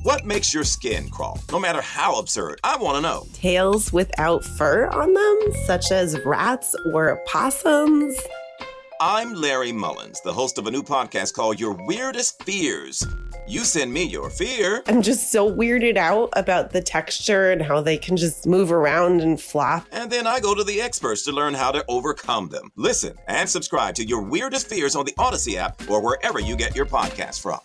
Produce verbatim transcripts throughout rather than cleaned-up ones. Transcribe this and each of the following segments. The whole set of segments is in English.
What makes your skin crawl? No matter how absurd, I want to know. Tails without fur on them, such as rats or possums. I'm Larry Mullins, the host of a new podcast called Your Weirdest Fears. You send me your fear. I'm just so weirded out about the texture and how they can just move around and flop. And then I go to the experts to learn how to overcome them. Listen and subscribe to Your Weirdest Fears on the Odyssey app or wherever you get your podcasts from.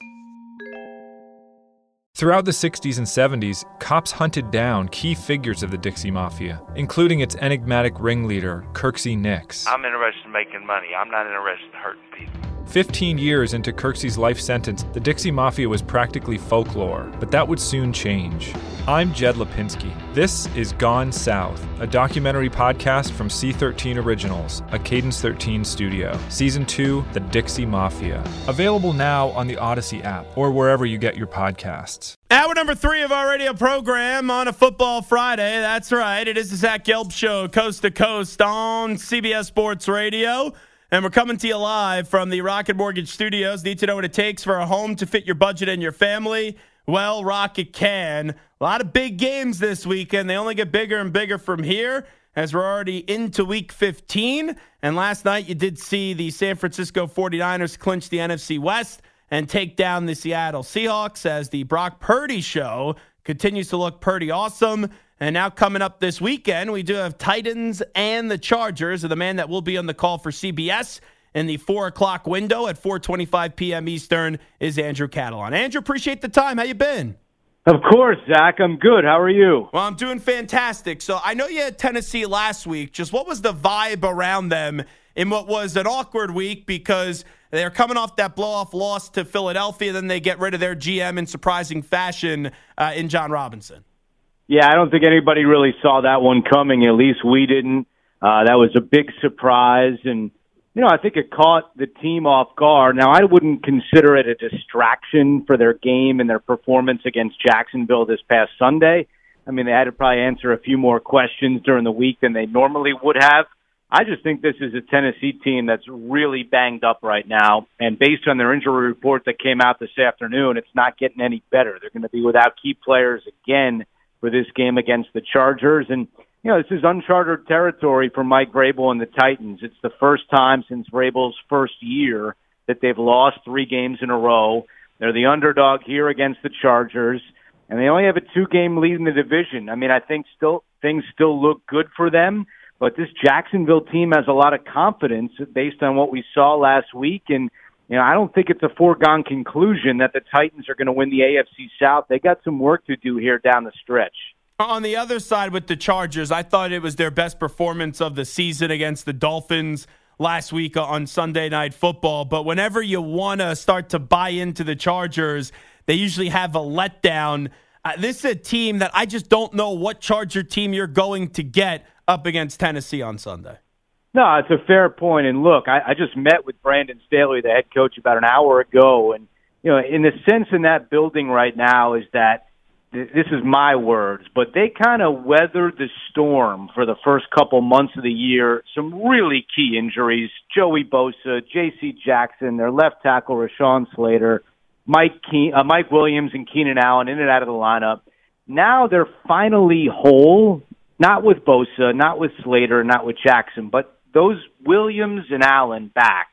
Throughout the sixties and seventies, cops hunted down key figures of the Dixie Mafia, including its enigmatic ringleader, Kirksey Nix. I'm interested in making money. I'm not interested in hurting people. Fifteen years into Kirksey's life sentence, the Dixie Mafia was practically folklore, but that would soon change. I'm Jed Lipinski. This is Gone South, a documentary podcast from C thirteen Originals, a Cadence thirteen studio. Season two, The Dixie Mafia. Available now on the Odyssey app or wherever you get your podcasts. Hour number three of our radio program on a Football Friday. That's right. It is the Zach Gelb Show, coast to coast on C B S Sports Radio. And we're coming to you live from the Rocket Mortgage Studios. Need to know what it takes for a home to fit your budget and your family? Well, Rocket can. A lot of big games this weekend. They only get bigger and bigger from here as we're already into week fifteen. And last night you did see the San Francisco forty-niners clinch the N F C West and take down the Seattle Seahawks as the Brock Purdy show continues to look pretty awesome. And now coming up this weekend, we do have Titans and the Chargers. And the man that will be on the call for C B S in the four o'clock window at four twenty-five p.m. Eastern is Andrew Catalon. Andrew, appreciate the time. How you been? Of course, Zach. I'm good. How are you? Well, I'm doing fantastic. So I know you had Tennessee last week. Just what was the vibe around them in what was an awkward week because they're coming off that blow-off loss to Philadelphia, then they get rid of their G M in surprising fashion uh, in John Robinson? Yeah, I don't think anybody really saw that one coming. At least we didn't. Uh, that was a big surprise. And, you know, I think it caught the team off guard. Now, I wouldn't consider it a distraction for their game and their performance against Jacksonville this past Sunday. I mean, they had to probably answer a few more questions during the week than they normally would have. I just think this is a Tennessee team that's really banged up right now. And based on their injury report that came out this afternoon, it's not getting any better. They're going to be without key players again for this game against the Chargers. And, you know, this is uncharted territory for Mike Vrabel and the Titans. It's the first time since Vrabel's first year that they've lost three games in a row. They're the underdog here against the Chargers, and they only have a two-game lead in the division. I mean, I think still things still look good for them, but this Jacksonville team has a lot of confidence based on what we saw last week. And, you know, I don't think it's a foregone conclusion that the Titans are going to win the A F C South. They got some work to do here down the stretch. On the other side with the Chargers, I thought it was their best performance of the season against the Dolphins last week on Sunday Night Football. But whenever you want to start to buy into the Chargers, they usually have a letdown. Uh, this is a team that I just don't know what Charger team you're going to get up against Tennessee on Sunday. No, it's a fair point. And look, I, I just met with Brandon Staley, the head coach, about an hour ago. And, you know, in the sense in that building right now is that, th- this is my words, but they kind of weathered the storm for the first couple months of the year. Some really key injuries, Joey Bosa, J C Jackson, their left tackle, Rashawn Slater, Mike Ke- uh, Mike Williams and Keenan Allen in and out of the lineup. Now they're finally whole, not with Bosa, not with Slater, not with Jackson, but those Williams and Allen back.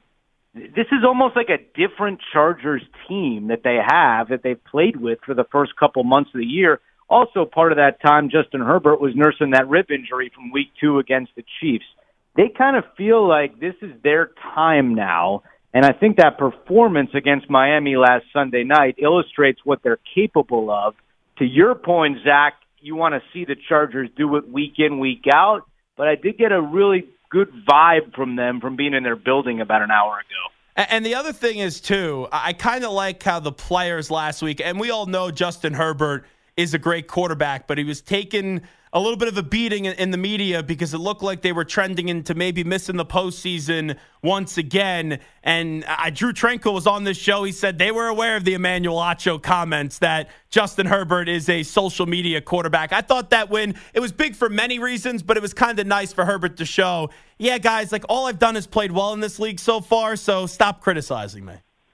This is almost like a different Chargers team that they have, that they've played with for the first couple months of the year. Also, part of that time, Justin Herbert was nursing that rib injury from week two against the Chiefs. They kind of feel like this is their time now, and I think that performance against Miami last Sunday night illustrates what they're capable of. To your point, Zach, you want to see the Chargers do it week in, week out, but I did get a really good vibe from them from being in their building about an hour ago. And the other thing is, too, I kind of like how the players last week, and we all know Justin Herbert is a great quarterback, but he was taking a little bit of a beating in the media because it looked like they were trending into maybe missing the postseason once again. And uh, Drew Tranquill was on this show. He said they were aware of the Emmanuel Acho comments that Justin Herbert is a social media quarterback. I thought that win, it was big for many reasons, but it was kind of nice for Herbert to show, yeah, guys, like all I've done is played well in this league so far, so stop criticizing me.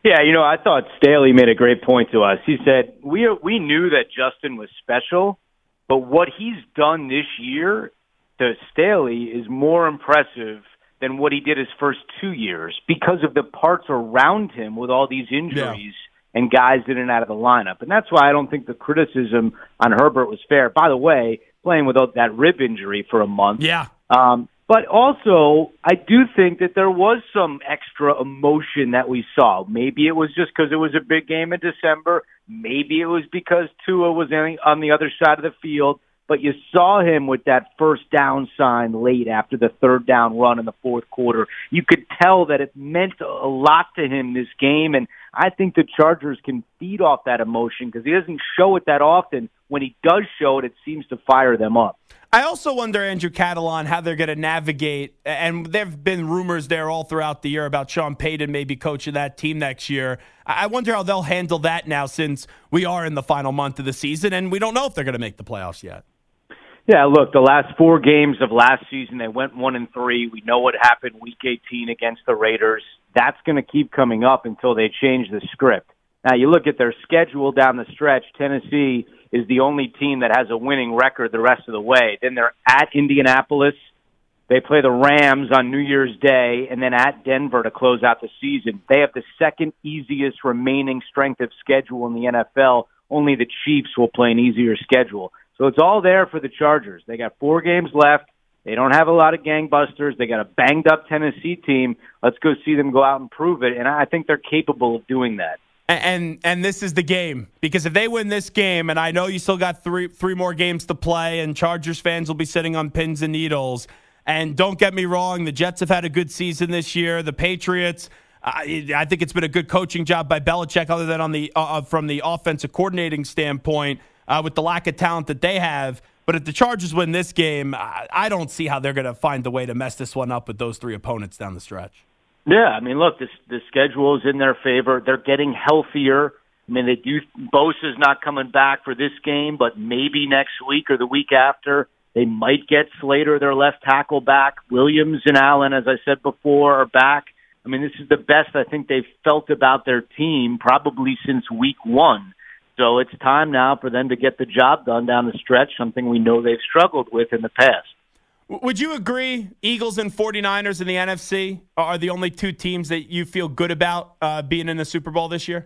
Yeah, you know, I thought Staley made a great point to us. He said, we we knew that Justin was special, but what he's done this year to Staley is more impressive than what he did his first two years because of the parts around him with all these injuries yeah. and guys in and out of the lineup. And that's why I don't think the criticism on Herbert was fair. By the way, playing with that rib injury for a month. Yeah. Um, But also, I do think that there was some extra emotion that we saw. Maybe it was just because it was a big game in December. Maybe it was because Tua was on the other side of the field. But you saw him with that first down sign late after the third down run in the fourth quarter. You could tell that it meant a lot to him this game. And I think the Chargers can feed off that emotion because he doesn't show it that often. When he does show it, it seems to fire them up. I also wonder, Andrew Catalon, how they're going to navigate, and there have been rumors there all throughout the year about Sean Payton maybe coaching that team next year. I wonder how they'll handle that now since we are in the final month of the season, and we don't know if they're going to make the playoffs yet. Yeah, look, the last four games of last season, they went one and three. We know what happened week eighteen against the Raiders. That's going to keep coming up until they change the script. Now, you look at their schedule down the stretch, Tennessee is the only team that has a winning record the rest of the way. Then they're at Indianapolis. They play the Rams on New Year's Day, and then at Denver to close out the season. They have the second easiest remaining strength of schedule in the N F L. Only the Chiefs will play an easier schedule. So it's all there for the Chargers. They got four games left. They don't have a lot of gangbusters. They got a banged-up Tennessee team. Let's go see them go out and prove it, and I think they're capable of doing that. And and this is the game, because if they win this game, and I know you still got three three more games to play, and Chargers fans will be sitting on pins and needles. And don't get me wrong, the Jets have had a good season this year. The Patriots, I, I think it's been a good coaching job by Belichick, other than on the uh, from the offensive coordinating standpoint, uh, with the lack of talent that they have. But if the Chargers win this game, I, I don't see how they're going to find the way to mess this one up with those three opponents down the stretch. Yeah, I mean, look, this, the schedule is in their favor. They're getting healthier. I mean, they do. Bosa's not coming back for this game, but maybe next week or the week after. They might get Slater, their left tackle, back. Williams and Allen, as I said before, are back. I mean, this is the best I think they've felt about their team probably since week one. So it's time now for them to get the job done down the stretch, something we know they've struggled with in the past. Would you agree Eagles and 49ers in the N F C are the only two teams that you feel good about uh, being in the Super Bowl this year?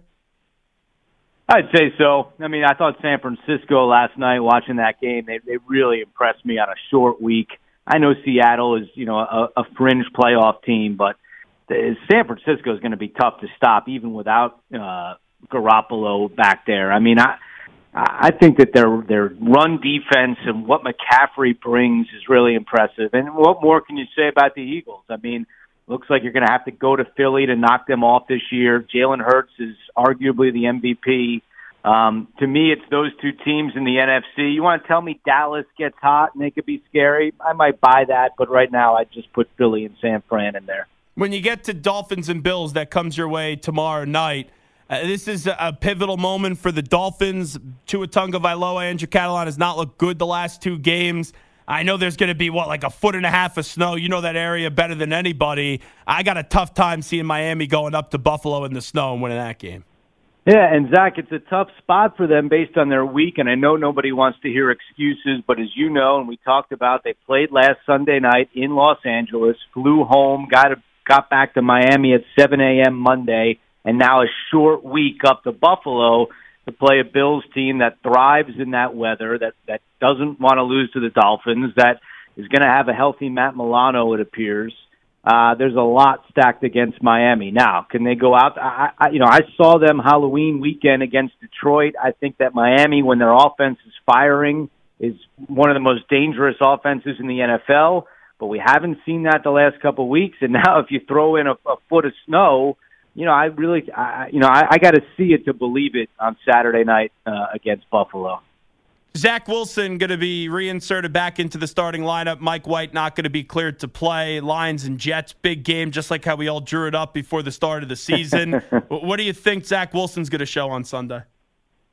I'd say so. I mean, I thought San Francisco last night, watching that game, they, they really impressed me on a short week. I know Seattle is, you know, a, a fringe playoff team, but the, San Francisco is going to be tough to stop, even without uh, Garoppolo back there. I mean, I I think that their their run defense and what McCaffrey brings is really impressive. And what more can you say about the Eagles? I mean, looks like you're going to have to go to Philly to knock them off this year. Jalen Hurts is arguably the M V P. Um, to me, it's those two teams in the N F C. You want to tell me Dallas gets hot and they could be scary? I might buy that, but right now I'd just put Philly and San Fran in there. When you get to Dolphins and Bills, that comes your way tomorrow night. Uh, this is a, a pivotal moment for the Dolphins. Tua Tagovailoa, Andrew Catalon has not looked good the last two games. I know there's going to be, what, like a foot and a half of snow. You know that area better than anybody. I got a tough time seeing Miami going up to Buffalo in the snow and winning that game. Yeah, and Zach, it's a tough spot for them based on their week, and I know nobody wants to hear excuses, but as you know, and we talked about, they played last Sunday night in Los Angeles, flew home, got a, got back to Miami at seven a.m. Monday, and now a short week up to Buffalo to play a Bills team that thrives in that weather, that, that doesn't want to lose to the Dolphins, that is going to have a healthy Matt Milano, it appears. Uh, there's a lot stacked against Miami. Now, can they go out? I, I, you know, I saw them Halloween weekend against Detroit. I think that Miami, when their offense is firing, is one of the most dangerous offenses in the N F L, but we haven't seen that the last couple of weeks, and now if you throw in a, a foot of snow, you know, I really, I, you know, I, I got to see it to believe it on Saturday night uh, against Buffalo. Zach Wilson going to be reinserted back into the starting lineup. Mike White not going to be cleared to play. Lions and Jets, big game, just like how we all drew it up before the start of the season. What do you think Zach Wilson's going to show on Sunday?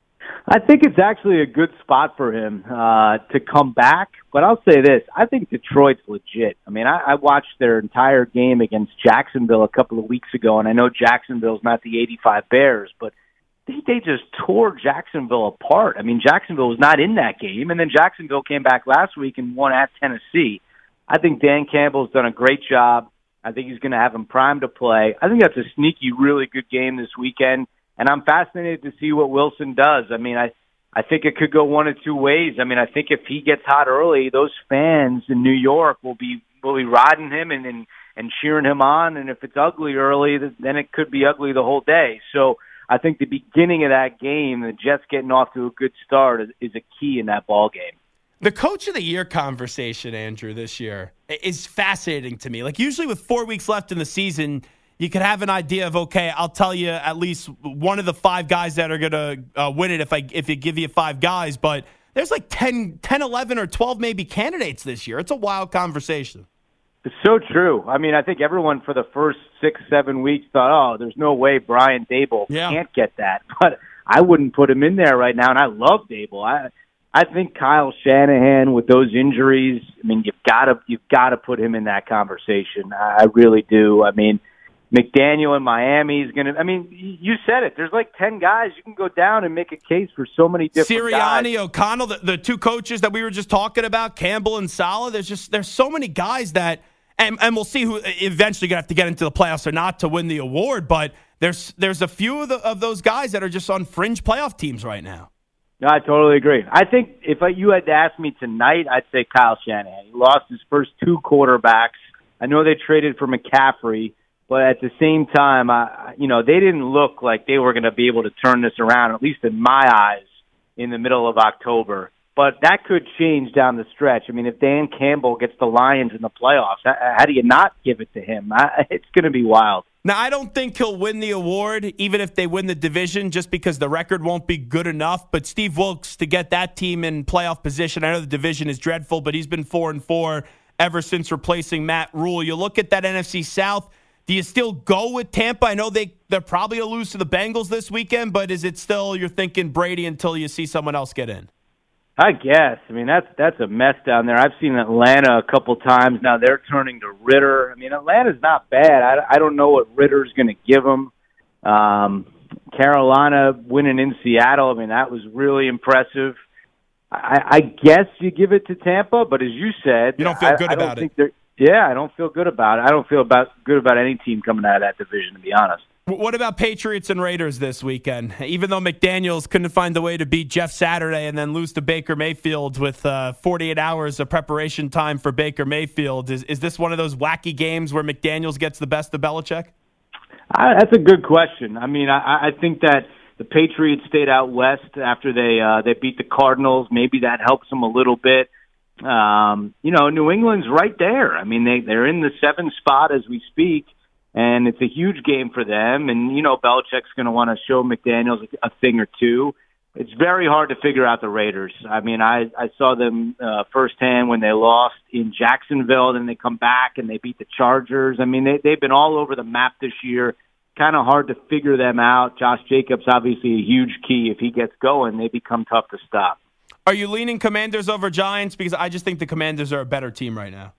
I think it's actually a good spot for him uh, to come back. But I'll say this. I think Detroit's legit. I mean, I, I watched their entire game against Jacksonville a couple of weeks ago, and I know Jacksonville's not the eighty-five Bears, but they, they just tore Jacksonville apart. I mean, Jacksonville was not in that game, and then Jacksonville came back last week and won at Tennessee. I think Dan Campbell's done a great job. I think he's going to have him primed to play. I think that's a sneaky, really good game this weekend. And I'm fascinated to see what Wilson does. I mean, I, I think it could go one of two ways. I mean, I think if he gets hot early, those fans in New York will be will be riding him and, and, and cheering him on. And if it's ugly early, then it could be ugly the whole day. So I think the beginning of that game, the Jets getting off to a good start, is, is a key in that ball game. The Coach of the Year conversation, Andrew, this year is fascinating to me. Like, usually with four weeks left in the season, you could have an idea of, okay, I'll tell you at least one of the five guys that are going to uh, win it if I if you give you five guys. But there's like ten, ten, eleven, or twelve maybe candidates this year. It's a wild conversation. It's so true. I mean, I think everyone for the first six, seven weeks thought, oh, there's no way Brian Daboll yeah. can't get that. But I wouldn't put him in there right now, and I love Daboll. I I think Kyle Shanahan with those injuries, I mean, you've got to you've got to put him in that conversation. I really do. I mean, McDaniel in Miami is going to – I mean, you said it. There's like ten guys. You can go down and make a case for so many different Sirianni, guys. O'Connell, the, the two coaches that we were just talking about, Campbell and Saleh. There's just – there's so many guys that – and and we'll see who eventually going to have to get into the playoffs or not to win the award. But there's there's a few of, the, of those guys that are just on fringe playoff teams right now. No, I totally agree. I think if you had to ask me tonight, I'd say Kyle Shanahan. He lost his first two quarterbacks. I know they traded for McCaffrey. But at the same time, uh, you know, they didn't look like they were going to be able to turn this around, at least in my eyes, in the middle of October. But that could change down the stretch. I mean, if Dan Campbell gets the Lions in the playoffs, how, how do you not give it to him? I, it's going to be wild. Now, I don't think he'll win the award, even if they win the division, just because the record won't be good enough. But Steve Wilkes, to get that team in playoff position, I know the division is dreadful, but he's been four and four ever since replacing Matt Rule. You look at that N F C South. Do you still go with Tampa? I know they, they're probably going to lose to the Bengals this weekend, but is it still you're thinking Brady until you see someone else get in? I guess. I mean, that's that's a mess down there. I've seen Atlanta a couple times. Now they're turning to Ritter. I mean, Atlanta's not bad. I, I don't know what Ritter's going to give them. Um, Carolina winning in Seattle, I mean, that was really impressive. I, I guess you give it to Tampa, but as you said, you don't feel good I, I about don't it. Think Yeah, I don't feel good about it. I don't feel about good about any team coming out of that division, to be honest. What about Patriots and Raiders this weekend? Even though McDaniels couldn't find the way to beat Jeff Saturday and then lose to Baker Mayfield with uh, forty-eight hours of preparation time for Baker Mayfield, is is this one of those wacky games where McDaniels gets the best of Belichick? I, that's a good question. I mean, I, I think that the Patriots stayed out west after they uh, they beat the Cardinals. Maybe that helps them a little bit. Um, you know, New England's right there. I mean, they, they're in the seventh spot as we speak, and it's a huge game for them. And, you know, Belichick's going to want to show McDaniels a, a thing or two. It's very hard to figure out the Raiders. I mean, I, I saw them uh, firsthand when they lost in Jacksonville, then they come back and they beat the Chargers. I mean, they, they've been all over the map this year. Kind of hard to figure them out. Josh Jacobs, obviously a huge key. If he gets going, they become tough to stop. Are you leaning Commanders over Giants? Because I just think the Commanders are a better team right now.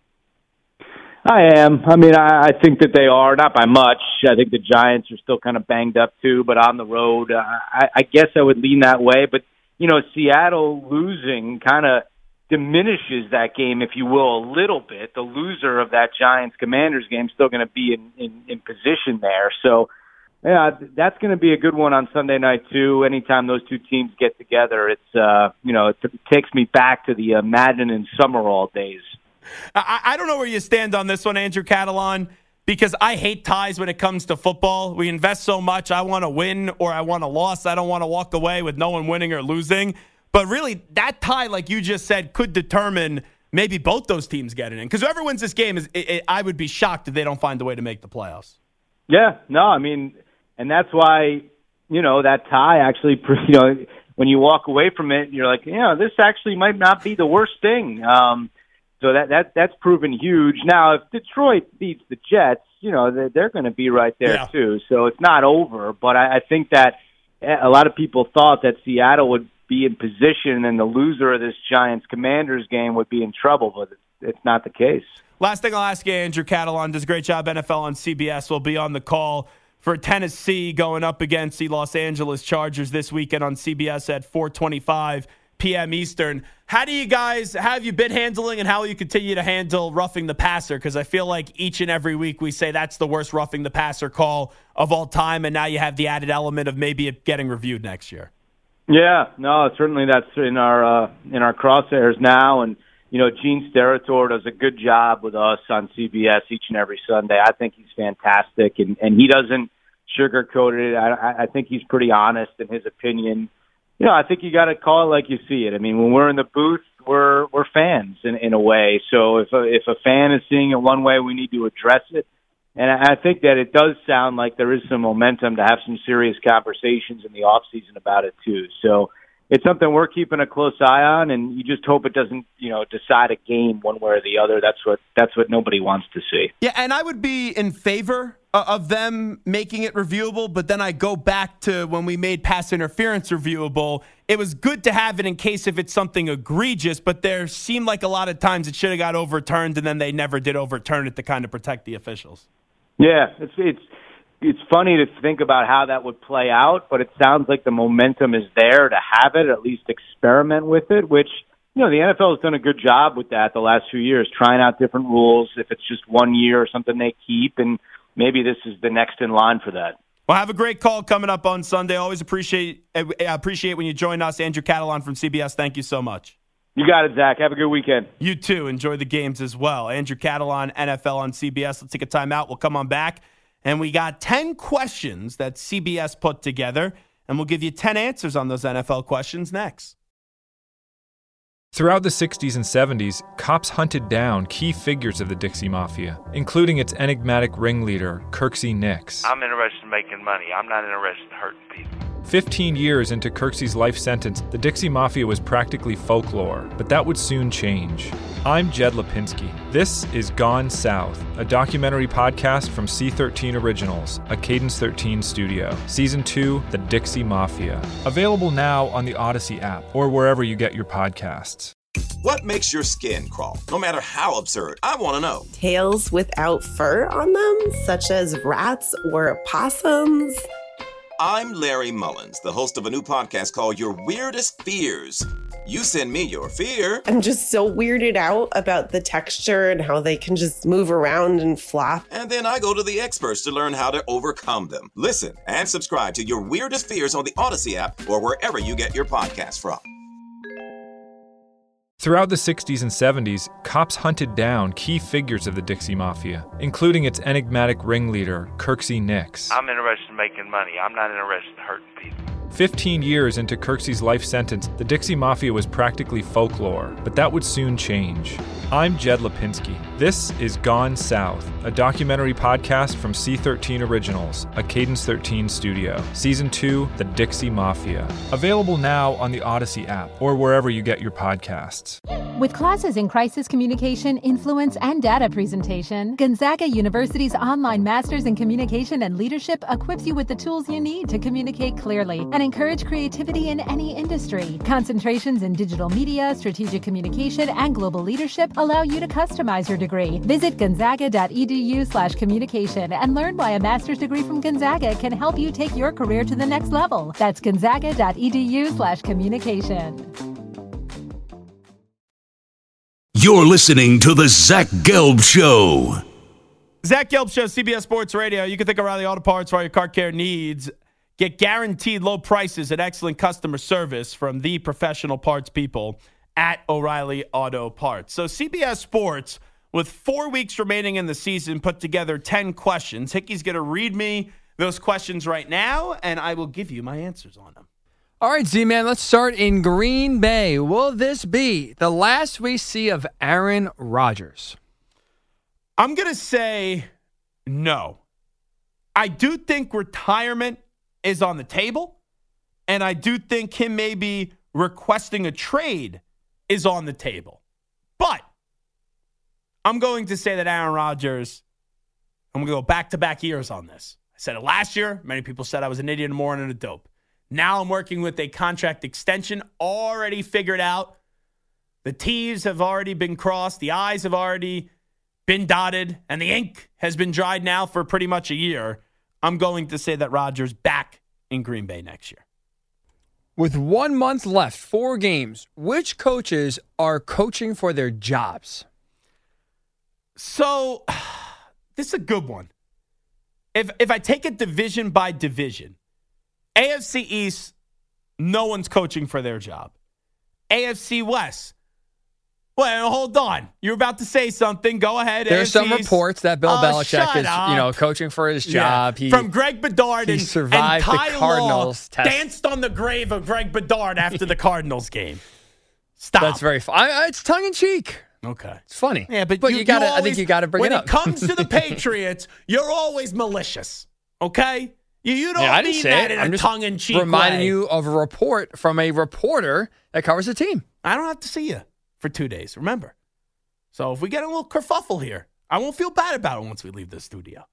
I am. I mean, I, I think that they are, not by much. I think the Giants are still kind of banged up too, but on the road, uh, I, I guess I would lean that way. But, you know, Seattle losing kind of diminishes that game, if you will, a little bit. The loser of that Giants-Commanders game is still going to be in, in, in position there. So, yeah, that's going to be a good one on Sunday night, too. Anytime those two teams get together, it's, uh, you know, it, it takes me back to the uh, Madden and Summerall days. I, I don't know where you stand on this one, Andrew Catalon, because I hate ties when it comes to football. We invest so much. I want to win or I want a loss. I don't want to walk away with no one winning or losing. But really, that tie, like you just said, could determine maybe both those teams getting in. Because whoever wins this game, is it, it, I would be shocked if they don't find a way to make the playoffs. Yeah, no, I mean, and that's why, you know, that tie actually, you know, when you walk away from it, you're like, yeah, this actually might not be the worst thing. Um, so that that that's proven huge. Now, if Detroit beats the Jets, you know, they're, they're going to be right there, yeah. too. So it's not over. But I, I think that a lot of people thought that Seattle would be in position, and the loser of this Giants-Commanders game would be in trouble, but it's, it's not the case. Last thing I'll ask you, Andrew Catalon does a great job, N F L on C B S. Will be on the call for Tennessee going up against the Los Angeles Chargers this weekend on C B S at four twenty-five p.m. Eastern. How do you guys, how have you been handling and how will you continue to handle roughing the passer? Because I feel like each and every week we say that's the worst roughing the passer call of all time, and now you have the added element of maybe it getting reviewed next year. Yeah, no, certainly that's in our uh, in our crosshairs now, and you know, Gene Steratore does a good job with us on C B S each and every Sunday. I think he's fantastic, and, and he doesn't sugarcoat it. I, I think he's pretty honest in his opinion. You know, I think you got to call it like you see it. I mean, when we're in the booth, we're we're fans in, in a way. So if a, if a fan is seeing it one way, we need to address it. And I think that it does sound like there is some momentum to have some serious conversations in the off season about it too. So it's something we're keeping a close eye on, and you just hope it doesn't, you know, decide a game one way or the other. That's what that's what nobody wants to see. Yeah, and I would be in favor of them making it reviewable, but then I go back to when we made pass interference reviewable. It was good to have it in case if it's something egregious, but there seemed like a lot of times it should have got overturned, and then they never did overturn it to kind of protect the officials. Yeah, it's it's it's funny to think about how that would play out, but it sounds like the momentum is there to have it, at least experiment with it, which, you know, the N F L has done a good job with that the last few years, trying out different rules. If it's just one year or something they keep, and maybe this is the next in line for that. Well, have a great call coming up on Sunday. Always appreciate appreciate when you join us. Andrew Catalon from C B S, thank you so much. You got it, Zach. Have a good weekend. You too. Enjoy the games as well. Andrew Catalon, N F L on C B S. Let's take a timeout. We'll come on back. And we got ten questions that C B S put together, and we'll give you ten answers on those N F L questions next. Throughout the sixties and seventies, cops hunted down key figures of the Dixie Mafia, including its enigmatic ringleader, Kirksey Nix. I'm interested in making money. I'm not interested in hurting people. Fifteen years into Kirksey's life sentence, the Dixie Mafia was practically folklore, but that would soon change. I'm Jed Lipinski. This is Gone South, a documentary podcast from C thirteen Originals, a Cadence thirteen studio. Season two, The Dixie Mafia. Available now on the Odyssey app or wherever you get your podcasts. What makes your skin crawl? No matter how absurd, I want to know. Tails without fur on them, such as rats or possums. I'm Larry Mullins, the host of a new podcast called Your Weirdest Fears. You send me your fear. I'm just so weirded out about the texture and how they can just move around and flop. And then I go to the experts to learn how to overcome them. Listen and subscribe to Your Weirdest Fears on the Odyssey app or wherever you get your podcasts from. Throughout the sixties and seventies, cops hunted down key figures of the Dixie Mafia, including its enigmatic ringleader, Kirksey Nix. I'm interested in making money. I'm not interested in hurting people. Fifteen years into Kirksey's life sentence, the Dixie Mafia was practically folklore, but that would soon change. I'm Jed Lipinski. This is Gone South, a documentary podcast from C thirteen Originals, a Cadence thirteen studio. Season two, The Dixie Mafia. Available now on the Odyssey app or wherever you get your podcasts. With classes in crisis communication, influence, and data presentation, Gonzaga University's online Masters in Communication and Leadership equips you with the tools you need to communicate clearly and encourage creativity in any industry. Concentrations in digital media, strategic communication, and global leadership allow you to customize your degree. Visit gonzaga.edu slash communication and learn why a master's degree from Gonzaga can help you take your career to the next level. That's gonzaga.edu slash communication. You're listening to The Zach Gelb Show. Zach Gelb Show, C B S Sports Radio. You can think O'Reilly Auto Parts for all your car care needs. Get guaranteed low prices and excellent customer service from the professional parts people at O'Reilly Auto Parts. So C B S Sports, with four weeks remaining in the season, put together ten questions. Hickey's going to read me those questions right now, and I will give you my answers on them. All right, Z-Man, let's start in Green Bay. Will this be the last we see of Aaron Rodgers? I'm going to say no. I do think retirement is on the table, and I do think him maybe requesting a trade is on the table. But I'm going to say that Aaron Rodgers, I'm going to go back-to-back years on this. I said it last year. Many people said I was an idiot, a moron, and a dope. Now I'm working with a contract extension already figured out. The T's have already been crossed. The I's have already been dotted. And the ink has been dried now for pretty much a year. I'm going to say that Rodgers back in Green Bay next year. With one month left, four games, which coaches are coaching for their jobs? So, this is a good one. If if I take it division by division, A F C East, no one's coaching for their job. A F C West, well, hold on. You're about to say something. Go ahead. There's A F C some East. reports that Bill Oh, Belichick shut is, up. you know, coaching for his job. Yeah. He, From Greg Bedard he and, survived and the Ty Cardinals Law test. danced on the grave of Greg Bedard after the Cardinals game. Stop. That's very funny. It's tongue in cheek. Okay. It's funny. Yeah, but, but you, you got to. always, I think you got to bring when it up. When it comes to the Patriots, you're always malicious. Okay. You, you don't yeah, I didn't mean say that it. in I'm a just tongue-in-cheek reminding way. you of a report from a reporter that covers the team. I don't have to see you for two days. Remember. So if we get a little kerfuffle here, I won't feel bad about it once we leave the studio.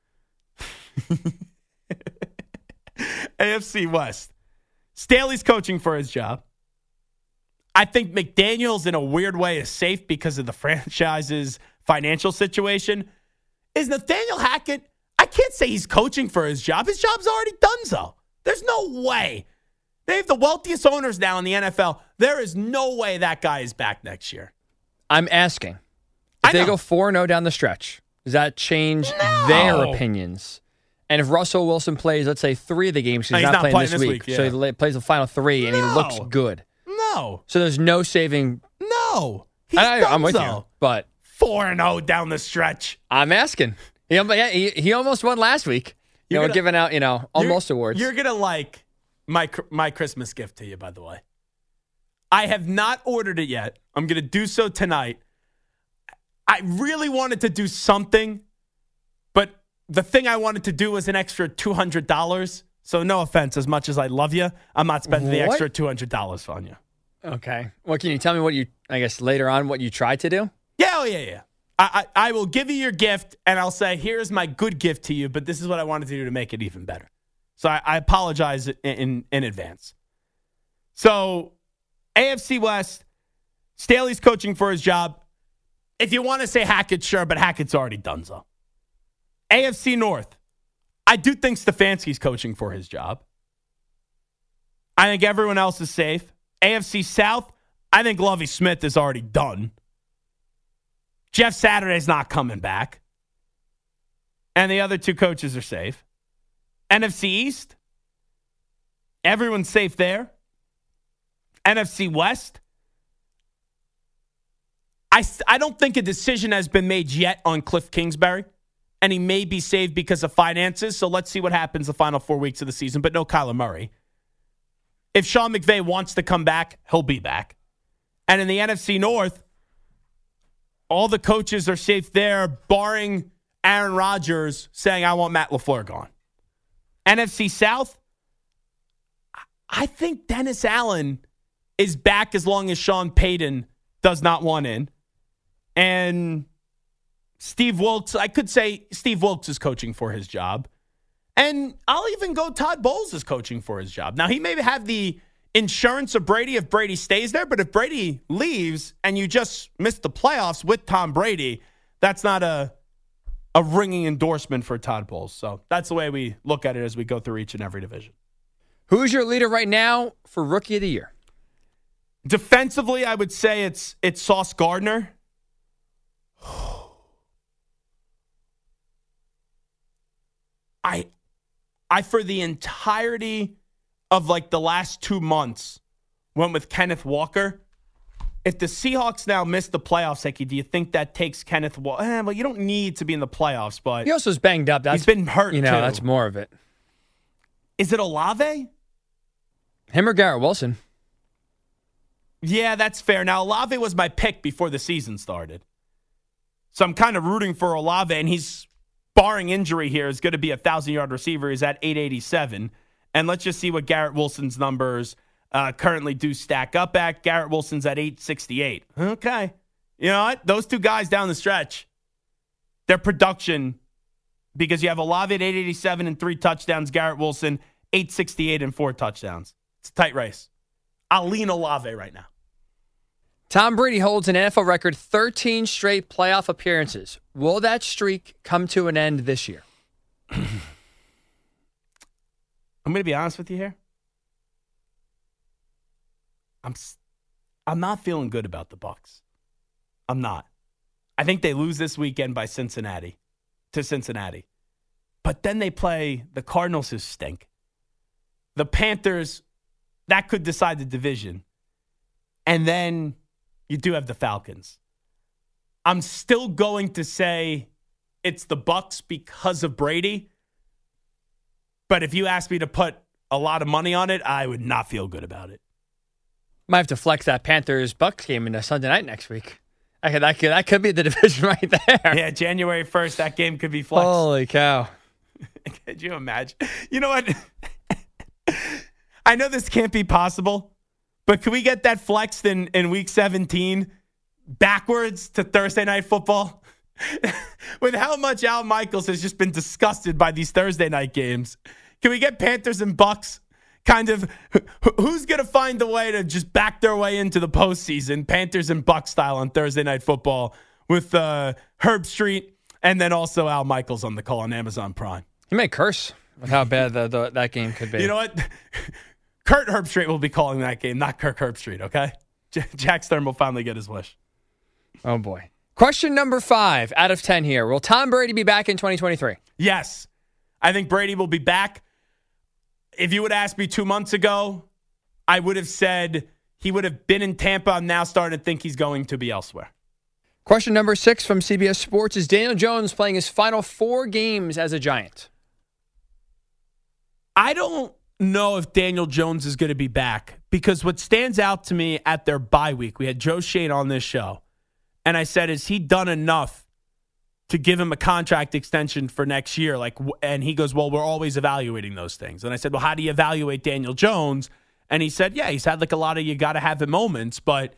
A F C West. Staley's coaching for his job. I think McDaniels, in a weird way, is safe because of the franchise's financial situation. Is Nathaniel Hackett, I can't say he's coaching for his job. His job's already done so. There's no way. They have the wealthiest owners now in the N F L. There is no way that guy is back next year. I'm asking. If I they know. go four and oh down the stretch, does that change No. their opinions? And if Russell Wilson plays, let's say, three of the games, No, he's, he's not, not playing, playing this this week, week, yeah. so he la- plays the final three, and he No. looks good. No. So there's no saving. No. He's I, done I'm with so. you, but four and oh down the stretch. I'm asking. He, yeah, he, he almost won last week. You You're know, gonna- we're giving out, you know, almost you're, awards. You're going to like my my Christmas gift to you, by the way. I have not ordered it yet. I'm going to do so tonight. I really wanted to do something, but the thing I wanted to do was an extra two hundred dollars. So no offense, as much as I love you, I'm not spending the What? extra two hundred dollars on you. Okay. Well, can you tell me what you, I guess, later on, what you tried to do? Yeah, oh, yeah, yeah. I, I, I will give you your gift, and I'll say, here's my good gift to you, but this is what I wanted to do to make it even better. So I, I apologize in, in, in advance. So A F C West, Staley's coaching for his job. If you want to say Hackett, sure, but Hackett's already done so. A F C North, I do think Stefanski's coaching for his job. I think everyone else is safe. A F C South, I think Lovie Smith is already done. Jeff Saturday's not coming back. And the other two coaches are safe. N F C East, everyone's safe there. N F C West, I, I don't think a decision has been made yet on Cliff Kingsbury, and he may be saved because of finances, so let's see what happens the final four weeks of the season, but no Kyler Murray. If Sean McVay wants to come back, he'll be back. And in the N F C North, all the coaches are safe there, barring Aaron Rodgers saying, I want Matt LaFleur gone. N F C South, I think Dennis Allen is back as long as Sean Payton does not want in. And Steve Wilkes, I could say Steve Wilkes is coaching for his job. And I'll even go Todd Bowles is coaching for his job. Now, he may have the insurance of Brady if Brady stays there, but if Brady leaves and you just miss the playoffs with Tom Brady, that's not a a ringing endorsement for Todd Bowles. So that's the way we look at it as we go through each and every division. Who's your leader right now for Rookie of the Year? Defensively, I would say it's it's Sauce Gardner. I I for the entirety of like the last two months went with Kenneth Walker. If the Seahawks now miss the playoffs, Hecky, do you think that takes Kenneth Walker? Eh, well, you don't need to be in the playoffs, but He also is banged up. That's, he's been hurt, You know, too. that's more of it. Is it Olave? Him or Garrett Wilson? Yeah, that's fair. Now, Olave was my pick before the season started. So I'm kind of rooting for Olave, and he's, barring injury here, is going to be a one thousand-yard receiver. He's at eight eighty-seven. And let's just see what Garrett Wilson's numbers uh, currently do stack up at. Garrett Wilson's at eight sixty-eight. Okay. You know what? Those two guys down the stretch, their production, because you have Olave at eight eighty-seven and three touchdowns, Garrett Wilson, eight sixty-eight and four touchdowns. It's a tight race. I'll lean Olave right now. Tom Brady holds an N F L record thirteen straight playoff appearances. Will that streak come to an end this year? I'm going to be honest with you here. I'm I'm not feeling good about the Bucs. I'm not. I think they lose this weekend by Cincinnati to Cincinnati. But then they play the Cardinals, who stink. The Panthers, that could decide the division. And then you do have the Falcons. I'm still going to say it's the Bucs because of Brady. But if you ask me to put a lot of money on it, I would not feel good about it. Might have to flex that Panthers-Bucs game into Sunday night next week. I could, that, could, that could be the division right there. Yeah, January first, that game could be flexed. Holy cow. Could you imagine? You know what? I know this can't be possible, but can we get that flexed in, in week seventeen backwards to Thursday night football? With how much Al Michaels has just been disgusted by these Thursday night games. Can we get Panthers and Bucs kind of, who's going to find a way to just back their way into the postseason, Panthers and Bucs style on Thursday night football with uh, Herb Street and then also Al Michaels on the call on Amazon Prime? He may curse with how bad the, the, that game could be. You know what? Kurt Herbstreit will be calling that game, not Kirk Herbstreit, okay? J- Jack Stern will finally get his wish. Oh, boy. Question number five out of ten here. Will Tom Brady be back in twenty twenty-three? Yes. I think Brady will be back. If you would ask me two months ago, I would have said he would have been in Tampa. I'm now starting to think he's going to be elsewhere. Question number six from C B S Sports. Is Daniel Jones playing his final four games as a Giant? I don't know if Daniel Jones is going to be back because what stands out to me at their bye week, we had Joe Shane on this show, and I said, is he done enough to give him a contract extension for next year? Like, and he goes, well, we're always evaluating those things. And I said, well, how do you evaluate Daniel Jones? And he said, yeah, he's had like a lot of you got to have it moments, but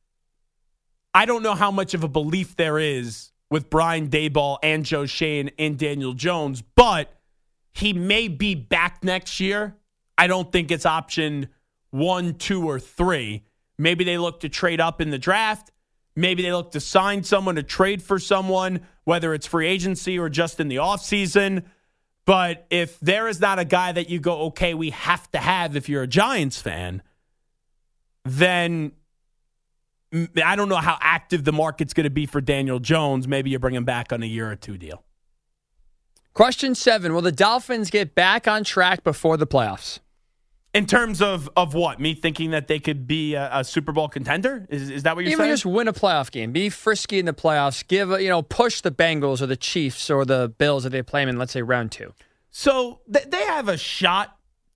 I don't know how much of a belief there is with Brian Daboll and Joe Shane in Daniel Jones, but he may be back next year. I don't think it's option one, two, or three. Maybe they look to trade up in the draft. Maybe they look to sign someone, to trade for someone, whether it's free agency or just in the offseason. But if there is not a guy that you go, okay, we have to have if you're a Giants fan, then I don't know how active the market's going to be for Daniel Jones. Maybe you bring him back on a year or two deal. Question seven. Will the Dolphins get back on track before the playoffs? In terms of, of what? Me thinking that they could be a, a Super Bowl contender? Is is that what you're Even saying? just win a playoff game. Be frisky in the playoffs. Give a, you know, push the Bengals or the Chiefs or the Bills if they play them in, let's say, round two. So th- they have a shot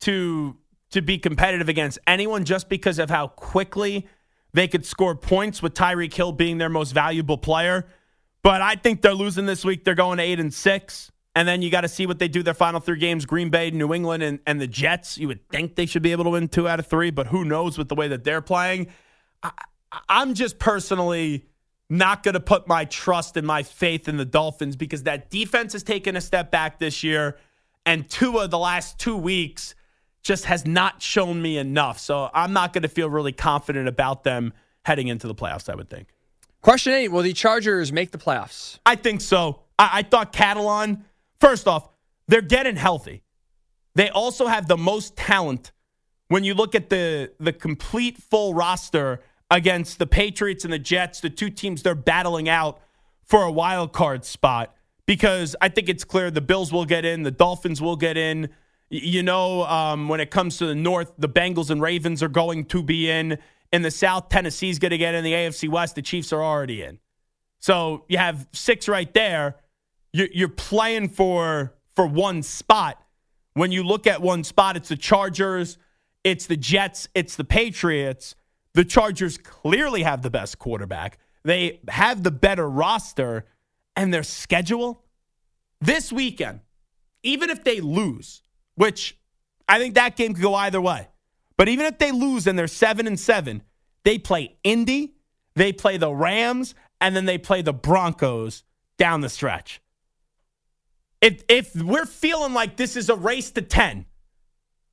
to to be competitive against anyone just because of how quickly they could score points with Tyreek Hill being their most valuable player. But I think they're losing this week. They're going to eight and six. And then you got to see what they do their final three games, Green Bay, New England, and, and the Jets. You would think they should be able to win two out of three, but who knows with the way that they're playing. I, I'm just personally not going to put my trust and my faith in the Dolphins because that defense has taken a step back this year, and Tua the last two weeks just has not shown me enough. So I'm not going to feel really confident about them heading into the playoffs, I would think. Question eight, will the Chargers make the playoffs? I think so. I, I thought Catalan... First off, they're getting healthy. They also have the most talent when you look at the, the complete full roster against the Patriots and the Jets, the two teams they're battling out for a wild card spot. Because I think it's clear the Bills will get in, the Dolphins will get in. You know, um, when it comes to the North, the Bengals and Ravens are going to be in. In the South, Tennessee's going to get in. The A F C West, the Chiefs are already in. So you have six right there. You're playing for for one spot. When you look at one spot, it's the Chargers, it's the Jets, it's the Patriots. The Chargers clearly have the best quarterback. They have the better roster, and their schedule this weekend, even if they lose, which I think that game could go either way. But even if they lose and they're seven and seven, they play Indy, they play the Rams, and then they play the Broncos down the stretch. If if we're feeling like this is a race to ten,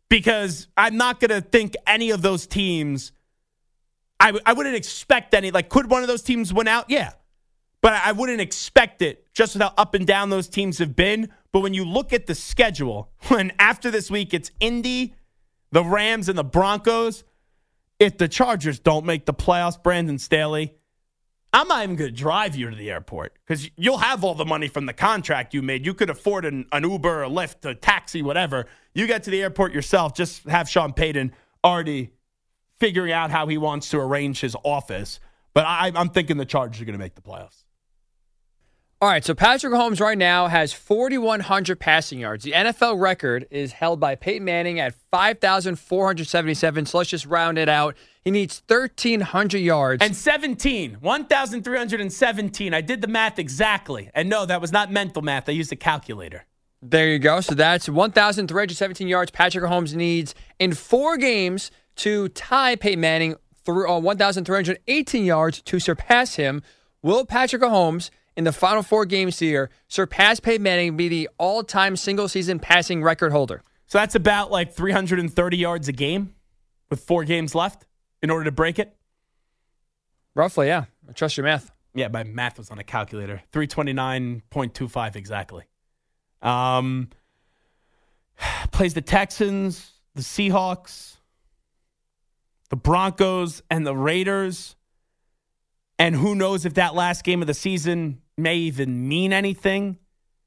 because I'm not going to think any of those teams, I, w- I wouldn't expect any, like, could one of those teams win out? Yeah. But I wouldn't expect it just with how up and down those teams have been. But when you look at the schedule, when after this week it's Indy, the Rams, and the Broncos, if the Chargers don't make the playoffs, Brandon Staley, I'm not even going to drive you to the airport because you'll have all the money from the contract you made. You could afford an, an Uber, a Lyft, a taxi, whatever. You get to the airport yourself. Just have Sean Payton already figuring out how he wants to arrange his office. But I, I'm thinking the Chargers are going to make the playoffs. All right, so Patrick Mahomes right now has forty-one hundred passing yards. The N F L record is held by Peyton Manning at five thousand four hundred seventy-seven. So let's just round it out. He needs thirteen hundred yards. And seventeen. one thousand three hundred seventeen. I did the math exactly. And no, that was not mental math. I used a calculator. There you go. So that's one thousand three hundred seventeen yards Patrick Mahomes needs in four games to tie Peyton Manning through uh, one thousand three hundred eighteen yards to surpass him. Will Patrick Mahomes, in the final four games here, surpass Peyton Manning and be the all-time single-season passing record holder? So that's about like three hundred thirty yards a game with four games left in order to break it? Roughly, yeah. I trust your math. Yeah, my math was on a calculator. three twenty-nine point two five exactly. Um, plays the Texans, the Seahawks, the Broncos, and the Raiders. And who knows if that last game of the season may even mean anything.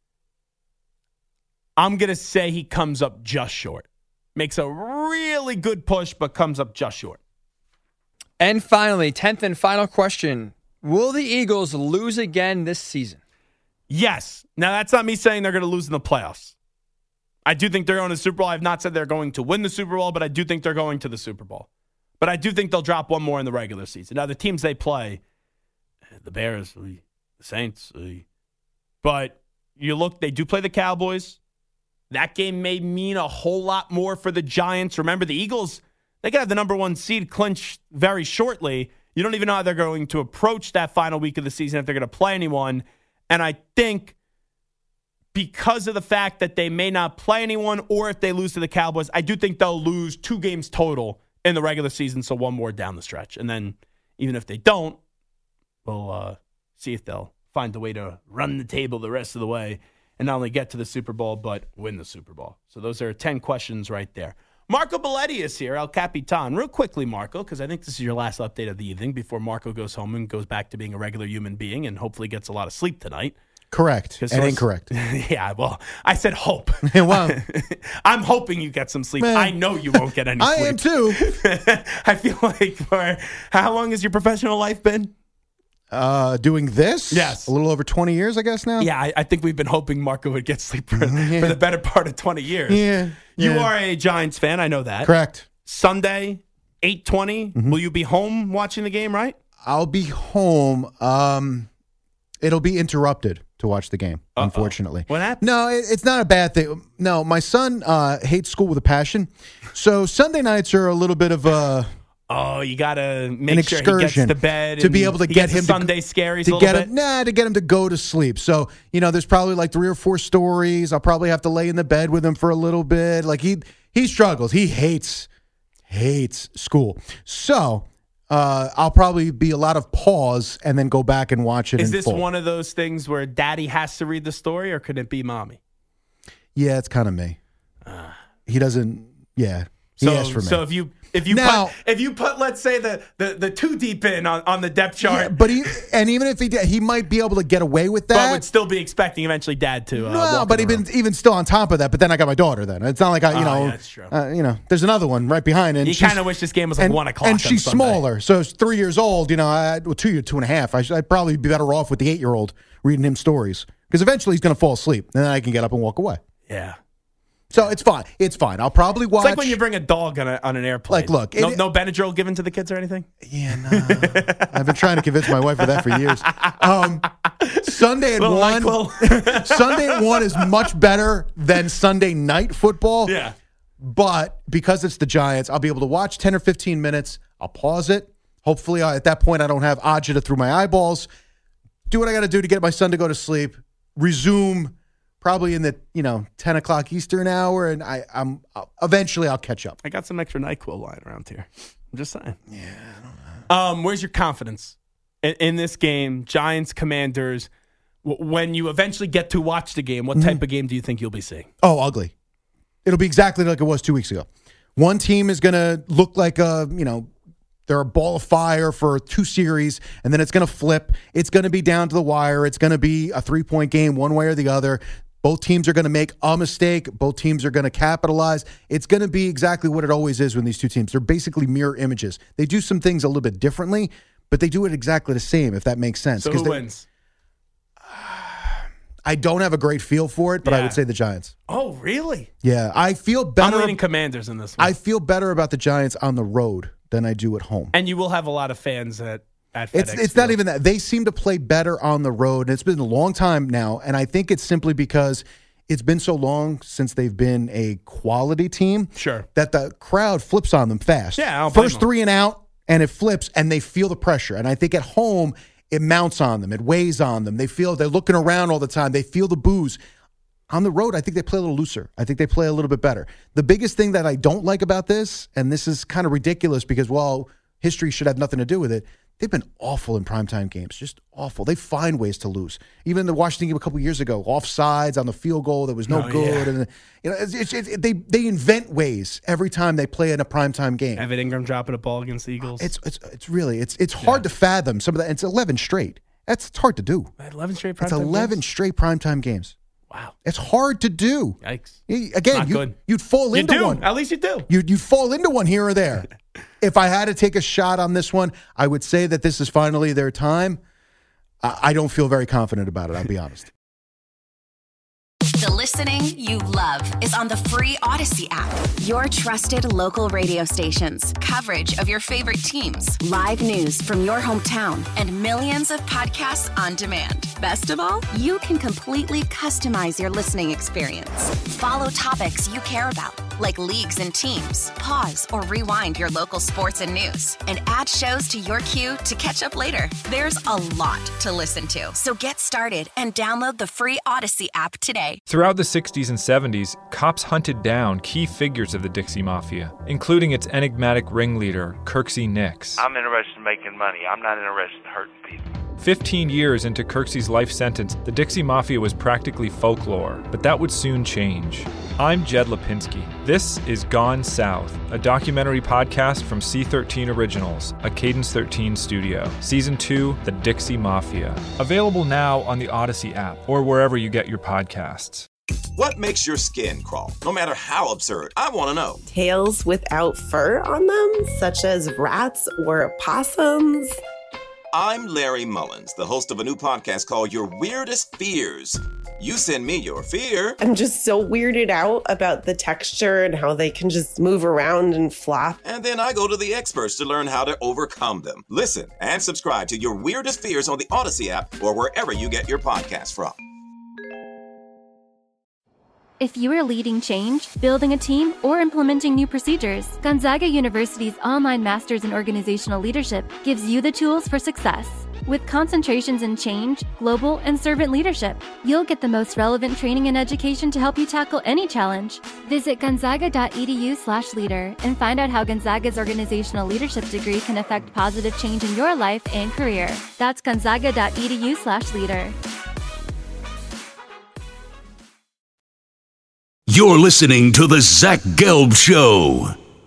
I'm going to say he comes up just short. Makes a really good push, but comes up just short. And finally, tenth and final question. Will the Eagles lose again this season? Yes. Now, that's not me saying they're going to lose in the playoffs. I do think they're going to the Super Bowl. I have not said they're going to win the Super Bowl, but I do think they're going to the Super Bowl. But I do think they'll drop one more in the regular season. Now, the teams they play, the Bears, the Saints, but you look, they do play the Cowboys. That game may mean a whole lot more for the Giants. Remember, the Eagles, they could have the number one seed clinched very shortly. You don't even know how they're going to approach that final week of the season, if they're going to play anyone. And I think because of the fact that they may not play anyone, or if they lose to the Cowboys, I do think they'll lose two games total in the regular season, so one more down the stretch. And then even if they don't, we'll uh, see if they'll find a way to run the table the rest of the way and not only get to the Super Bowl, but win the Super Bowl. So those are ten questions right there. Marco Belletti is here, El Capitan. Real quickly, Marco, because I think this is your last update of the evening before Marco goes home and goes back to being a regular human being and hopefully gets a lot of sleep tonight. Correct. And incorrect. Yeah, well, I said hope. Well, I'm hoping you get some sleep. Man, I know you won't get any I sleep. am too. I feel like for how long has your professional life been? Uh, doing this? Yes. A little over twenty years, I guess now? Yeah, I, I think we've been hoping Marco would get sleep for, yeah. for the better part of twenty years. Yeah. You yeah. are a Giants fan, I know that. Correct. Sunday, eight twenty, mm-hmm. Will you be home watching the game, right? I'll be home. Um, it'll be interrupted to watch the game, Uh-oh. unfortunately. What happened? No, it, it's not a bad thing. No, my son uh, hates school with a passion. So Sunday nights are a little bit of a... Oh, you got to make an sure excursion he gets to bed. To be able to get him Sunday to, scaries to a little get bit? him, Nah, to get him to go to sleep. So, you know, there's probably like three or four stories. I'll probably have to lay in the bed with him for a little bit. Like he he struggles. He hates, hates school. So uh, I'll probably be a lot of pause and then go back and watch it Is in this full. one of those things where daddy has to read the story, or could it be mommy? Yeah, it's kind of me. Uh, he doesn't, yeah. He so, asked for me. So if you... If you now, put, if you put, let's say the, the, the two deep in on, on the depth chart, yeah, but he and even if he did, he might be able to get away with that. But would still be expecting eventually dad to. Uh, no, but even even still on top of that. But then I got my daughter. Then it's not like I, you oh, know, yeah, that's true. Uh, you know, there's another one right behind, and you kind of wish this game was like and, one o'clock. And she's on Sunday. smaller, so it's three years old. You know, I, well, two, two and a half. I should, I'd probably be better off with the eight year old reading him stories because eventually he's going to fall asleep, and then I can get up and walk away. Yeah. So it's fine. It's fine. I'll probably watch. It's like when you bring a dog on, a, on an airplane. Like, look. No, it, no Benadryl given to the kids or anything? Yeah, no. I've been trying to convince my wife of that for years. Um, Sunday at one. Sunday at one is much better than Sunday night football. Yeah. But because it's the Giants, I'll be able to watch ten or fifteen minutes. I'll pause it. Hopefully, I, at that point, I don't have agita through my eyeballs. Do what I got to do to get my son to go to sleep. Resume probably in the, you know, ten o'clock Eastern hour, and I, I'm eventually I'll catch up. I got some extra NyQuil lying around here. I'm just saying. Yeah, I don't know. Um, where's your confidence in, in this game, Giants, Commanders, w- when you eventually get to watch the game? What mm-hmm. type of game do you think you'll be seeing? Oh, ugly. It'll be exactly like it was two weeks ago. One team is going to look like a, you know, they're a ball of fire for two series, and then it's going to flip. It's going to be down to the wire. It's going to be a three-point game one way or the other. Both teams are going to make a mistake. Both teams are going to capitalize. It's going to be exactly what it always is when these two teams. They're basically mirror images. They do some things a little bit differently, but they do it exactly the same, if that makes sense. So who they, wins? I don't have a great feel for it, but yeah. I would say the Giants. Oh, really? Yeah, I feel better. I'm leaning Commanders in this one. I feel better about the Giants on the road than I do at home. And you will have a lot of fans at At FedEx it's it's Field. not even that. They seem to play better on the road, and it's been a long time now, and I think it's simply because it's been so long since they've been a quality team sure. that the crowd flips on them fast. Yeah, I'll First three and out, and it flips, and they feel the pressure. And I think at home, it mounts on them. It weighs on them. They feel they're looking around all the time. They feel the booze. On the road, I think they play a little looser. I think they play a little bit better. The biggest thing that I don't like about this, and this is kind of ridiculous because, well, history should have nothing to do with it, they've been awful in primetime games, just awful. They find ways to lose. Even the Washington game a couple years ago, offsides on the field goal that was no oh, good. Yeah. And you know, it's, it's, it's, they they invent ways every time they play in a primetime game. Evan Ingram dropping a ball against the Eagles. It's it's it's really it's it's hard yeah. to fathom some of that. It's eleven straight. That's it's hard to do. eleven straight primetime It's eleven games? straight primetime games. Wow. It's hard to do. Yikes. Again, Not you, good. you'd fall You into do. one. At least you do. You'd, you'd fall into one here or there. If I had to take a shot on this one, I would say that this is finally their time. I, I don't feel very confident about it, I'll be honest. The listening you love is on the free Odyssey app. Your trusted local radio stations, coverage of your favorite teams, live news from your hometown, and millions of podcasts on demand. Best of all, you can completely customize your listening experience. Follow topics you care about, like leagues and teams. Pause or rewind your local sports and news, and add shows to your queue to catch up later. There's a lot to listen to, so get started and download the free Odyssey app today. Throughout the sixties and seventies, cops hunted down key figures of the Dixie Mafia, including its enigmatic ringleader, Kirksey Nix. I'm interested in making money. I'm not interested in hurting people. Fifteen years into Kirksey's life sentence, the Dixie Mafia was practically folklore, but that would soon change. I'm Jed Lipinski. This is Gone South, a documentary podcast from C thirteen Originals, a Cadence thirteen studio. Season two, The Dixie Mafia. Available now on the Odyssey app or wherever you get your podcasts. What makes your skin crawl? No matter how absurd, I want to know. Tails without fur on them, such as rats or opossums. I'm Larry Mullins, the host of a new podcast called Your Weirdest Fears. You send me your fear. I'm just so weirded out about the texture and how they can just move around and flop. And then I go to the experts to learn how to overcome them. Listen and subscribe to Your Weirdest Fears on the Odyssey app or wherever you get your podcasts from. If you are leading change, building a team, or implementing new procedures, Gonzaga University's online Masters in Organizational Leadership gives you the tools for success. With concentrations in change, global, and servant leadership, you'll get the most relevant training and education to help you tackle any challenge. Visit gonzaga.edu slash leader and find out how Gonzaga's organizational leadership degree can affect positive change in your life and career. That's gonzaga.edu slash leader. You're listening to The Zach Gelb Show.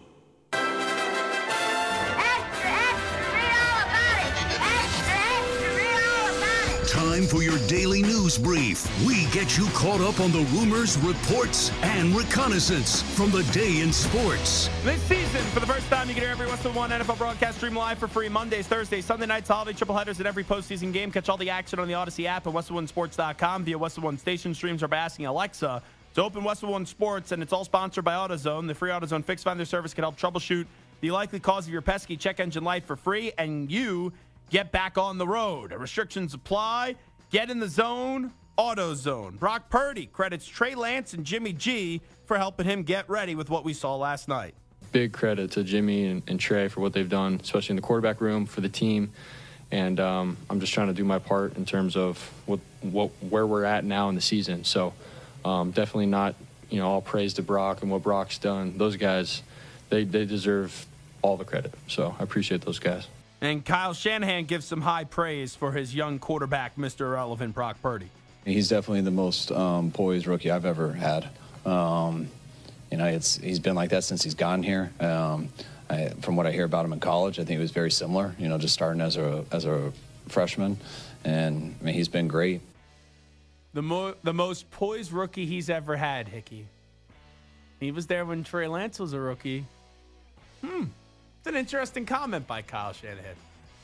Time for your daily news brief. We get you caught up on the rumors, reports, and reconnaissance from the day in sports. This season, for the first time, you can hear every Westwood One N F L broadcast stream live for free Mondays, Thursdays, Sunday nights, holiday triple headers, and every postseason game. Catch all the action on the Odyssey app and Westwood One Sports dot com via Westwood One station streams or by asking Alexa to open Westwood One Sports, and it's all sponsored by AutoZone. The free AutoZone Fix Finder service can help troubleshoot the likely cause of your pesky check engine light for free, and you get back on the road. Restrictions apply. Get in the zone. AutoZone. Brock Purdy credits Trey Lance and Jimmy G for helping him get ready with what we saw last night. Big credit to Jimmy and, and Trey for what they've done, especially in the quarterback room, for the team. And um, I'm just trying to do my part in terms of what, what where we're at now in the season. So um, definitely not, you know, all praise to Brock and what Brock's done. Those guys, they, they deserve all the credit. So I appreciate those guys. And Kyle Shanahan gives some high praise for his young quarterback, Mister Irrelevant Brock Purdy. He's definitely the most um, poised rookie I've ever had. Um, you know, it's he's been like that since he's gotten here. Um, I, from what I hear about him in college, I think it was very similar. You know, just starting as a as a freshman, and I mean, he's been great. The mo- the most poised rookie he's ever had, Hickey. He was there when Trey Lance was a rookie. Hmm. It's an interesting comment by Kyle Shanahan.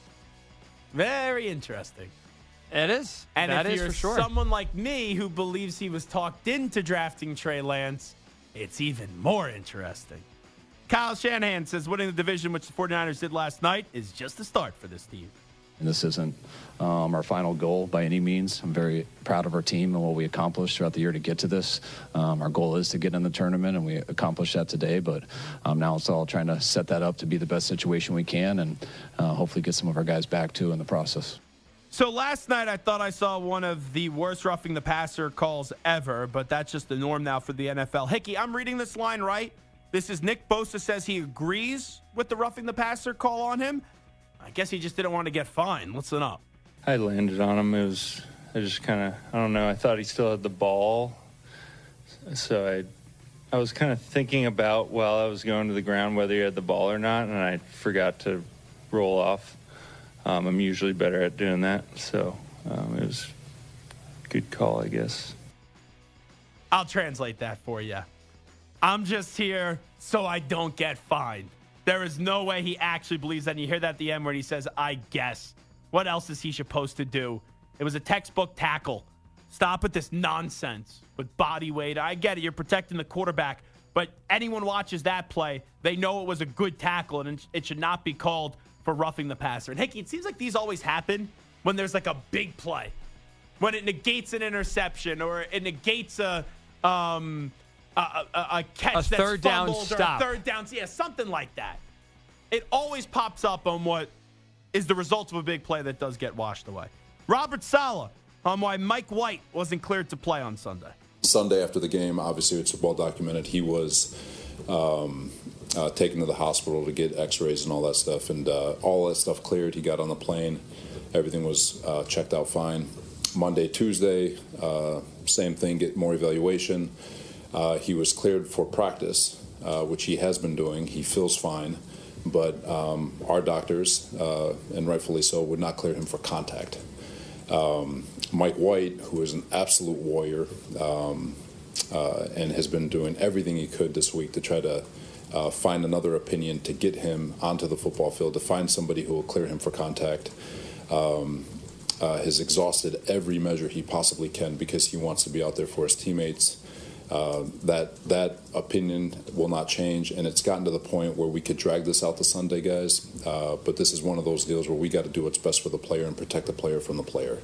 Very interesting. It is. And that if is you're for sure. someone like me who believes he was talked into drafting Trey Lance, it's even more interesting. Kyle Shanahan says winning the division, which the 49ers did last night, is just a start for this team. And this isn't um, our final goal by any means. I'm very proud of our team and what we accomplished throughout the year to get to this. Um, our goal is to get in the tournament, and we accomplished that today. But um, now it's all trying to set that up to be the best situation we can, and uh, hopefully get some of our guys back too in the process. So last night I thought I saw one of the worst roughing the passer calls ever, but that's just the norm now for the N F L. Hickey, I'm reading this line right. This is Nick Bosa says he agrees with the roughing the passer call on him. I guess he just didn't want to get fined. Listen up. I landed on him. It was, I just kind of, I don't know. I thought he still had the ball. So I I was kind of thinking about while I was going to the ground whether he had the ball or not, and I forgot to roll off. Um, I'm usually better at doing that. So um, it was a good call, I guess. I'll translate that for you. I'm just here so I don't get fined. There is no way he actually believes that. And you hear that at the end where he says, I guess. What else is he supposed to do? It was a textbook tackle. Stop with this nonsense with body weight. I get it. You're protecting the quarterback. But anyone watches that play, they know it was a good tackle, and it should not be called for roughing the passer. And, Hickey, it seems like these always happen when there's like a big play. When it negates an interception or it negates a um, a, a, a catch a that's third down fumbled stop. or a third down. Yeah, something like that. It always pops up on what is the result of a big play that does get washed away. Robert Saleh on why Mike White wasn't cleared to play on Sunday. Sunday after the game, obviously it's well documented, he was um, uh, taken to the hospital to get x-rays and all that stuff, and uh, all that stuff cleared. He got on the plane. Everything was uh, checked out fine. Monday, Tuesday, uh, same thing, get more evaluation. Uh, he was cleared for practice, uh, which he has been doing. He feels fine, but um, our doctors, uh, and rightfully so, would not clear him for contact. Um, Mike White, who is an absolute warrior, um, uh, and has been doing everything he could this week to try to uh, find another opinion to get him onto the football field, to find somebody who will clear him for contact, um, uh, has exhausted every measure he possibly can because he wants to be out there for his teammates. Uh, that that opinion will not change, and it's gotten to the point where we could drag this out to Sunday, guys. Uh, but this is one of those deals where we got to do what's best for the player and protect the player from the player.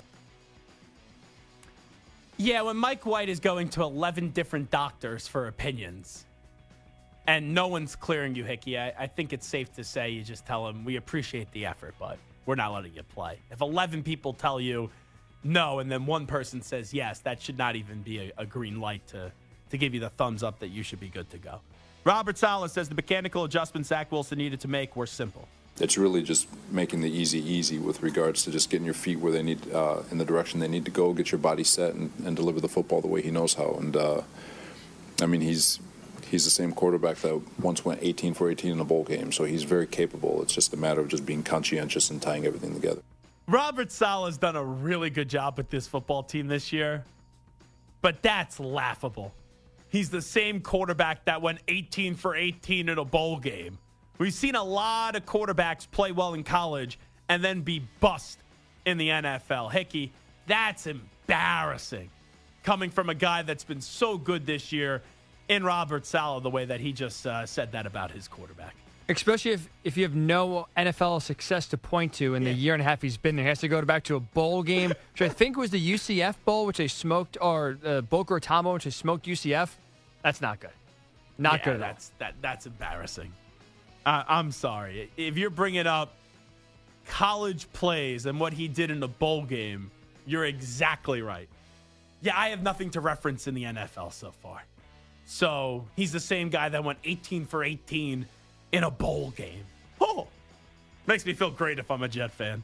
Yeah, when Mike White is going to eleven different doctors for opinions, and no one's clearing you, Hickey, I, I think it's safe to say you just tell him, we appreciate the effort, but we're not letting you play. If eleven people tell you no, and then one person says yes, that should not even be a, a green light to to give you the thumbs up that you should be good to go. Robert Saleh says the mechanical adjustments Zach Wilson needed to make were simple. It's really just making the easy easy with regards to just getting your feet where they need, uh, in the direction they need to go, get your body set, and, and deliver the football the way he knows how. And uh, I mean, he's he's the same quarterback that once went eighteen for eighteen in a bowl game, so he's very capable. It's just a matter of just being conscientious and tying everything together. Robert Saleh has done a really good job with this football team this year, but that's laughable. He's the same quarterback that went eighteen for eighteen in a bowl game. We've seen a lot of quarterbacks play well in college and then be bust in the N F L. Hickey, that's embarrassing coming from a guy that's been so good this year in Robert Saleh, the way that he just uh, said that about his quarterback. Especially if, if you have no N F L success to point to in yeah. the year and a half he's been there. He has to go back to a bowl game, which I think was the U C F Bowl, which they smoked, or uh, Boca Raton, which they smoked U C F. That's not good. Not yeah, good at that's, all. That, that's embarrassing. Uh, I'm sorry. If you're bringing up college plays and what he did in the bowl game, you're exactly right. Yeah, I have nothing to reference in the N F L so far. So he's the same guy that went eighteen for eighteen in a bowl game. Oh, makes me feel great if I'm a Jet fan.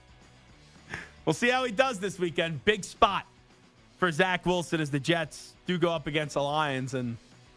We'll see how he does this weekend. Big spot for Zach Wilson as the Jets do go up against the Lions. And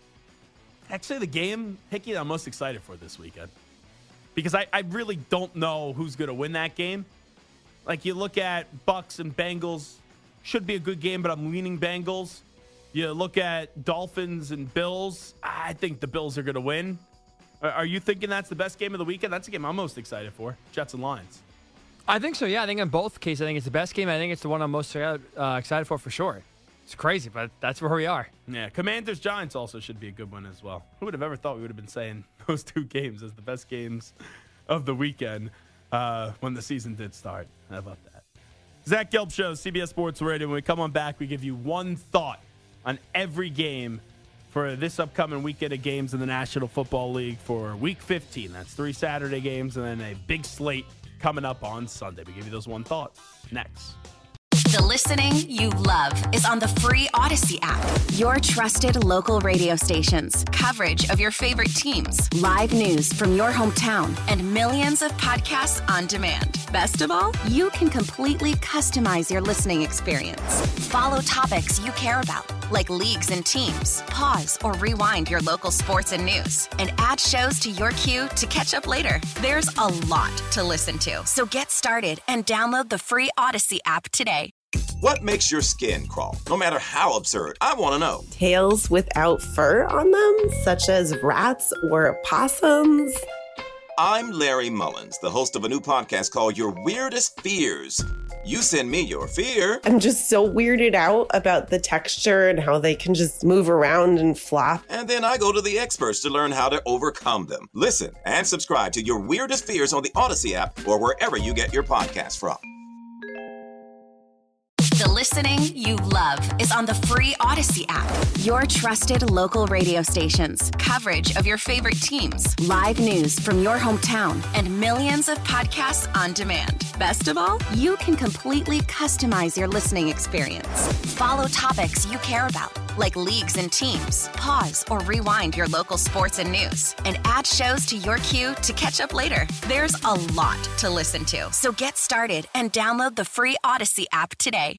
actually the game, Hickey, that I'm most excited for this weekend. Because I, I really don't know who's going to win that game. Like, you look at Bucks and Bengals, should be a good game, but I'm leaning Bengals. You look at Dolphins and Bills, I think the Bills are going to win. Are you thinking that's the best game of the weekend? That's the game I'm most excited for, Jets and Lions. I think so, yeah. I think in both cases, I think it's the best game. I think it's the one I'm most uh, excited for for sure. It's crazy, but that's where we are. Yeah, Commanders-Giants also should be a good one as well. Who would have ever thought we would have been saying those two games as the best games of the weekend uh, when the season did start? How about that? Zach Gelb Show, C B S Sports Radio. When we come on back, we give you one thought on every game for this upcoming weekend of games in the National Football League for Week fifteen. That's three Saturday games and then a big slate coming up on Sunday. We give you those one thought next. The listening you love is on the free Odyssey app. Your trusted local radio stations, coverage of your favorite teams, live news from your hometown, and millions of podcasts on demand. Best of all, you can completely customize your listening experience. Follow topics you care about, like leagues and teams. Pause or rewind your local sports and news, and add shows to your queue to catch up later. There's a lot to listen to, so get started and download the free Odyssey app today. What makes your skin crawl? No matter how absurd, I want to know. Tails without fur on them, such as rats or opossums. I'm Larry Mullins, the host of a new podcast called Your Weirdest Fears. You send me your fear. I'm just so weirded out about the texture and how they can just move around and flop. And then I go to the experts to learn how to overcome them. Listen and subscribe to Your Weirdest Fears on the Odyssey app or wherever you get your podcasts from. The listening you love is on the free Odyssey app. Your trusted local radio stations, coverage of your favorite teams, live news from your hometown, and millions of podcasts on demand. Best of all, you can completely customize your listening experience. Follow topics you care about, like leagues and teams. Pause or rewind your local sports and news, and add shows to your queue to catch up later. There's a lot to listen to, so get started and download the free Odyssey app today.